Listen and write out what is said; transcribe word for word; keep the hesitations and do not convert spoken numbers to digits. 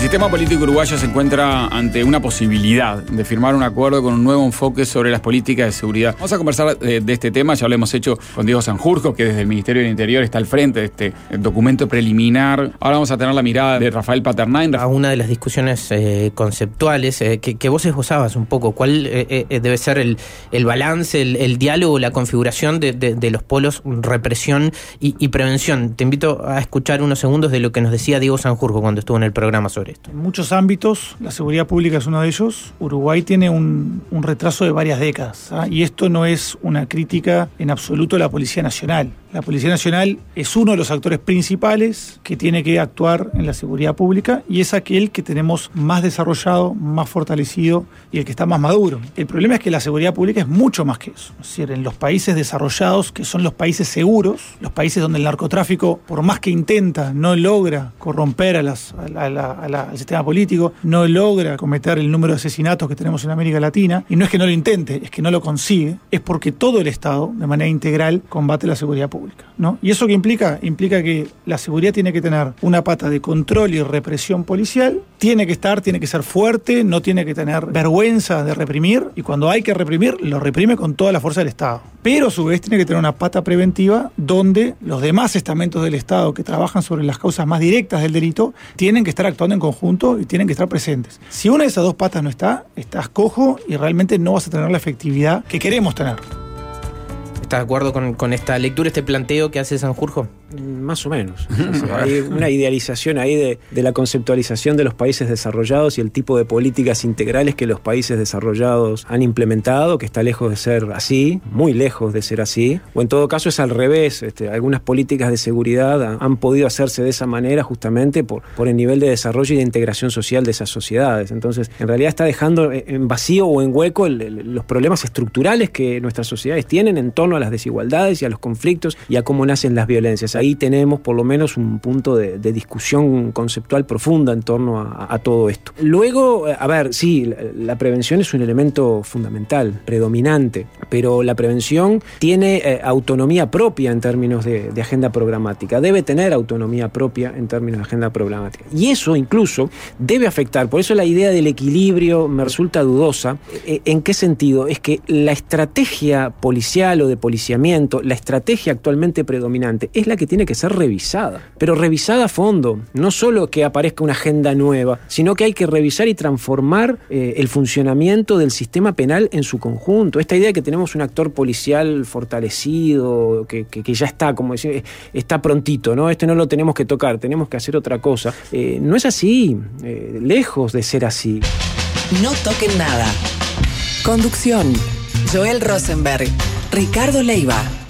sistema político uruguayo se encuentra ante una posibilidad de firmar un acuerdo con un nuevo enfoque sobre las políticas de seguridad. Vamos a conversar de, de este tema, ya lo hemos hecho con Diego Sanjurjo, que desde el Ministerio del Interior está al frente de este documento preliminar. Ahora vamos a tener la mirada de Rafael Paternain. A una de las discusiones eh, conceptuales eh, que, que vos esbozabas un poco, ¿cuál eh, eh, debe ser el, el balance, el, el diálogo, la configuración de, de, de los polos represión y, y prevención? Te invito a escuchar unos segundos de lo que nos decía Diego Sanjurjo cuando estuvo en el programa sobre esto. En muchos ámbitos, la seguridad pública es uno de ellos. Uruguay tiene un, un retraso de varias décadas, ¿ah? Y esto no es una crítica en absoluto a la Policía Nacional. La Policía Nacional es uno de los actores principales que tiene que actuar en la seguridad pública y es aquel que tenemos más desarrollado, más fortalecido y el que está más maduro. El problema es que la seguridad pública es mucho más que eso. Es decir, en los países desarrollados, que son los países seguros, los países donde el narcotráfico, por más que intenta, no logra corromper a las, a la, a la, a la, al sistema político, no logra cometer el número de asesinatos que tenemos en América Latina, y no es que no lo intente, es que no lo consigue, es porque todo el Estado, de manera integral, combate la seguridad pública, ¿no? ¿Y eso qué implica? Implica que la seguridad tiene que tener una pata de control y represión policial, tiene que estar, tiene que ser fuerte, no tiene que tener vergüenza de reprimir, y cuando hay que reprimir, lo reprime con toda la fuerza del Estado. Pero a su vez tiene que tener una pata preventiva donde los demás estamentos del Estado que trabajan sobre las causas más directas del delito tienen que estar actuando en conjunto y tienen que estar presentes. Si una de esas dos patas no está, estás cojo y realmente no vas a tener la efectividad que queremos tener. ¿Estás de acuerdo con, con esta lectura, este planteo que hace Sanjurjo? Más o menos. O sea, hay una idealización ahí de, de la conceptualización de los países desarrollados y el tipo de políticas integrales que los países desarrollados han implementado, que está lejos de ser así, muy lejos de ser así. O en todo caso es al revés. Este, algunas políticas de seguridad han, han podido hacerse de esa manera justamente por, por el nivel de desarrollo y de integración social de esas sociedades. Entonces, en realidad está dejando en vacío o en hueco el, el, los problemas estructurales que nuestras sociedades tienen en torno a las desigualdades y a los conflictos y a cómo nacen las violencias. Ahí tenemos por lo menos un punto de, de discusión conceptual profunda en torno a, a todo esto. Luego, a ver, sí, la, la prevención es un elemento fundamental, predominante, pero la prevención tiene eh, autonomía propia en términos de, de agenda programática, debe tener autonomía propia en términos de agenda programática. Y eso incluso debe afectar, por eso la idea del equilibrio me resulta dudosa. ¿En qué sentido? Es que la estrategia policial o de policiamiento, la estrategia actualmente predominante es la que tiene que ser revisada, pero revisada a fondo, no solo que aparezca una agenda nueva, sino que hay que revisar y transformar eh, el funcionamiento del sistema penal en su conjunto. Esta idea de que tenemos un actor policial fortalecido, que, que, que ya está, como decir, está prontito, ¿no? Este no lo tenemos que tocar, tenemos que hacer otra cosa. Eh, no es así, eh, lejos de ser así. No toquen nada. Conducción: Joel Rosenberg, Ricardo Leiva.